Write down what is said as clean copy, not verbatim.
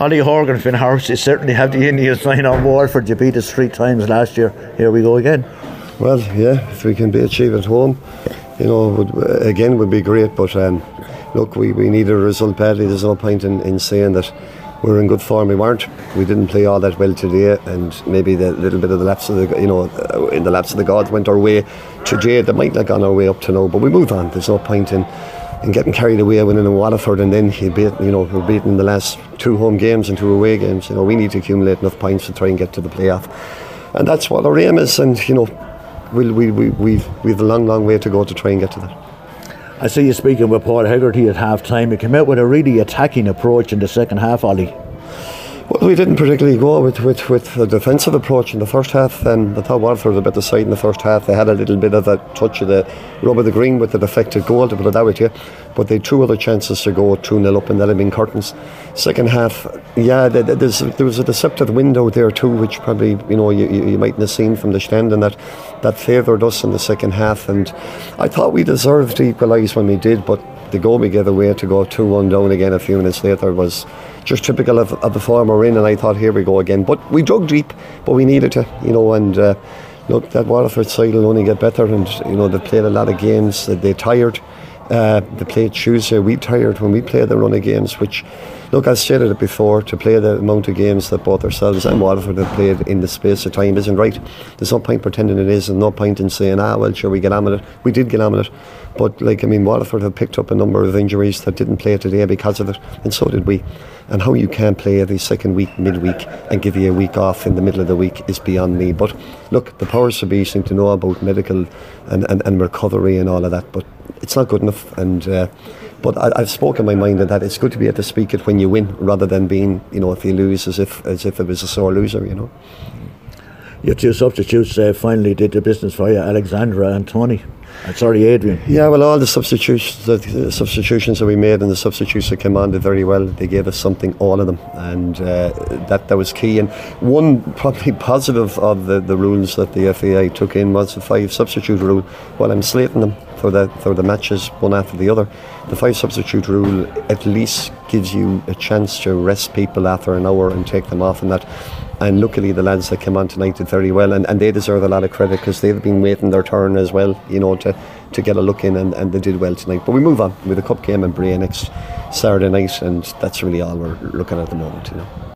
Ollie Horgan, Finn House, you certainly have the Indian sign on board for you beat us 3 times last year. Here we go again. Well, yeah, if we can be achieved at home, would be great. But look, we needed a result badly. There's no point in saying that we're in good form. We weren't. We didn't play all that well today, and maybe the little bit of the lapse of in the lapse of the gods went our way today. That might not have gone our way up to now, but we move on. There's no point in getting carried away winning in Waterford, and then we're beaten in the last 2 home games and 2 away games. We need to accumulate enough points to try and get to the playoff, and that's what our aim is. And we've a long way to go to try and get to that. I see you speaking with Paul Hegarty at half time. You came out with a really attacking approach in the second half, Ollie. Well, we didn't particularly go with a defensive approach in the first half. I thought Waterford was a better side in the first half. They had a little bit of a touch of the rub of the green with the deflected goal, to put it that way to you. But they had 2 other chances to go 2-0 up, and that had been curtains. Second half, yeah, there was a deceptive window there too, which probably you mightn't have seen from the stand, and that favoured us in the second half. And I thought we deserved to equalise when we did, but the goal we gave away to go 2-1 down again a few minutes later was just typical of the form we're in, and I thought, here we go again. But we dug deep, but we needed to, and look, that Waterford side will only get better, and they've played a lot of games. They tired. They played Tuesday. We tired when we played the run of games, which, look, I've stated it before, to play the amount of games that both ourselves and Waterford have played in the space of time isn't right. There's no point pretending it is, and no point in saying, well, sure, we get on with it. We did get on with it, but Waterford have picked up a number of injuries that didn't play today because of it, and so did we. And how you can play every second week, midweek, and give you a week off in the middle of the week is beyond me. But look, the powers to be seem to know about medical and recovery and all of that, but it's not good enough. And but I've spoken my mind on that. It's good to be able to speak it when you win, rather than being, if you lose, as if it was a sore loser. Your 2 substitutes finally did the business for you, Alexandra and Tony. Adrian. Yeah, well, all the substitutions that we made and the substitutes that came on did very well. They gave us something, all of them, and that was key. And one probably positive of the rules that the FAI took in was the 5 substitute rule. Well, I'm slating them for the matches one after the other. The 5 substitute rule at least gives you a chance to rest people after an hour and take them off, and that. And luckily the lads that came on tonight did very well, and they deserve a lot of credit, because they've been waiting their turn as well, to get a look in, and they did well tonight. But we move on with a cup game in Bray next Saturday night, and that's really all we're looking at the moment.